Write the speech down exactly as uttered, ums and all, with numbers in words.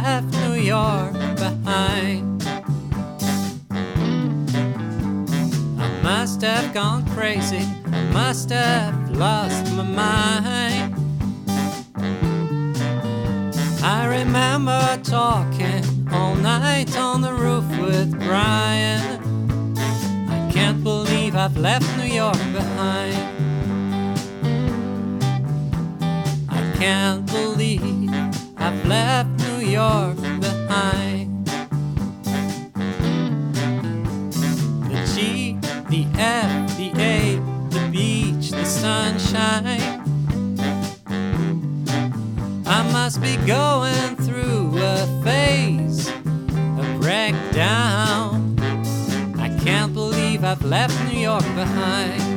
left New York behind. I must have gone crazy, I must have lost my mind. I remember talking all night on the roof with Brian. I can't believe I've left New York behind. I can't believe I've left New York behind. The G, the F, the A, the beach, the sunshine. I must be going through a phase, a breakdown. I can't believe I've left New York behind.